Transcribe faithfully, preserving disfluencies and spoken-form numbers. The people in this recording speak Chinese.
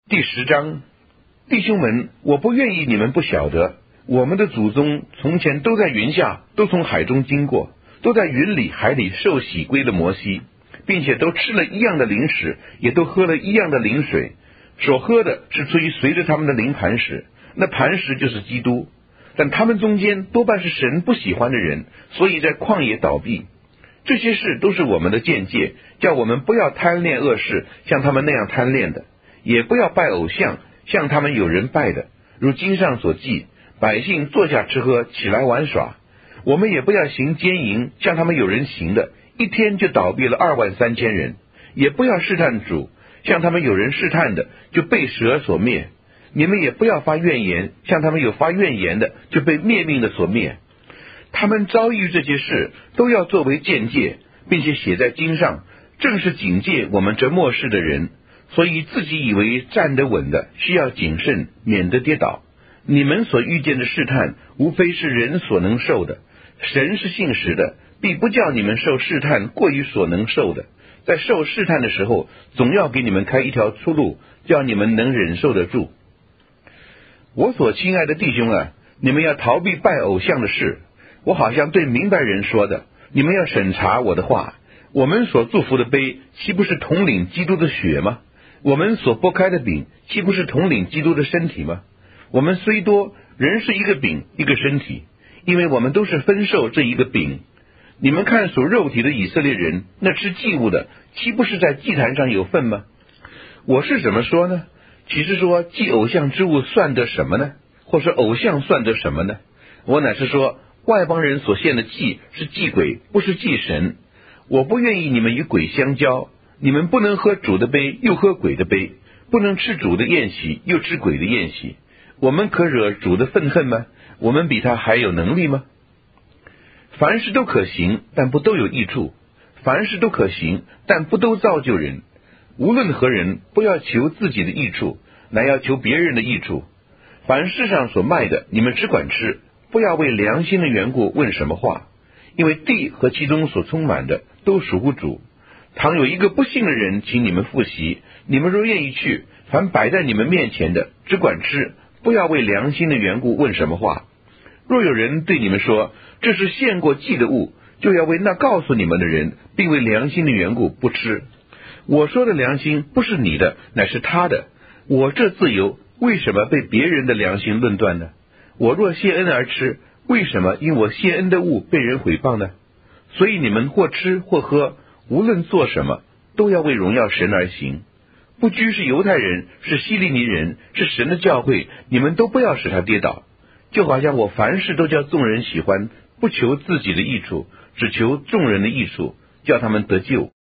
第十章，弟兄们，我不愿意你们不晓得，我们的祖宗从前都在云下，都从海中经过，都在云里海里受洗归了摩西，并且都吃了一样的灵食，也都喝了一样的灵水，所喝的是出于随着他们的灵磐石，那磐石就是基督。但他们中间多半是神不喜欢的人，所以在旷野倒闭。这些事都是我们的鉴戒，叫我们不要贪恋恶事，像他们那样贪恋的，也不要拜偶像，像他们有人拜的。如经上所记，百姓坐下吃喝，起来玩耍。我们也不要行奸淫，像他们有人行的，一天就倒闭了二万三千人。也不要试探主，像他们有人试探的，就被蛇所灭。你们也不要发怨言，像他们有发怨言的，就被灭命的所灭。他们遭遇这些事，都要作为鉴戒，并且写在经上，正是警戒我们这末世的人。所以自己以为站得稳的，需要谨慎，免得跌倒。你们所遇见的试探，无非是人所能受的。神是信实的，必不叫你们受试探过于所能受的。在受试探的时候，总要给你们开一条出路，叫你们能忍受得住。我所亲爱的弟兄啊，你们要逃避拜偶像的事。我好像对明白人说的，你们要审查我的话。我们所祝福的杯，岂不是统领基督的血吗？我们所拨开的饼，岂不是统领基督的身体吗？我们虽多，人是一个饼，一个身体，因为我们都是分受这一个饼。你们看属肉体的以色列人，那吃祭物的，岂不是在祭坛上有份吗？我是怎么说呢？岂是说祭偶像之物算得什么呢？或是偶像算得什么呢？我乃是说，外邦人所献的祭是祭鬼，不是祭神。我不愿意你们与鬼相交。你们不能喝主的杯，又喝鬼的杯；不能吃主的宴席，又吃鬼的宴席。我们可惹主的愤恨吗？我们比他还有能力吗？凡事都可行，但不都有益处；凡事都可行，但不都造就人。无论何人，不要求自己的益处，乃要求别人的益处。凡世上所卖的，你们只管吃，不要为良心的缘故问什么话，因为地和其中所充满的都属乎主。倘有一个不信的人请你们赴席，你们若愿意去，凡摆在你们面前的，只管吃，不要为良心的缘故问什么话。若有人对你们说，这是献过祭的物，就要为那告诉你们的人，并为良心的缘故不吃。我说的良心不是你的，乃是他的。我这自由，为什么被别人的良心论断呢？我若谢恩而吃，为什么因我谢恩的物被人毁谤呢？所以你们或吃或喝，无论做什么，都要为荣耀神而行。不拘是犹太人，是希利尼人，是神的教会，你们都不要使他跌倒。就好像我凡事都叫众人喜欢，不求自己的益处，只求众人的益处，叫他们得救。